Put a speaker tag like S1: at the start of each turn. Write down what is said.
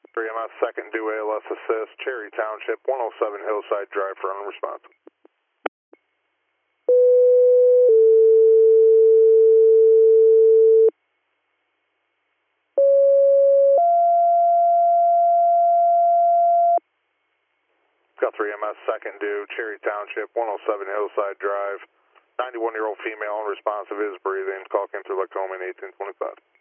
S1: 3MS second due ALS assist, Cherry Township, 107 Hillside Drive for unresponsive. Got 3MS second due, Cherry Township, 107 Hillside Drive. 91-year-old female unresponsive is breathing. Call came through Lacombe 1825.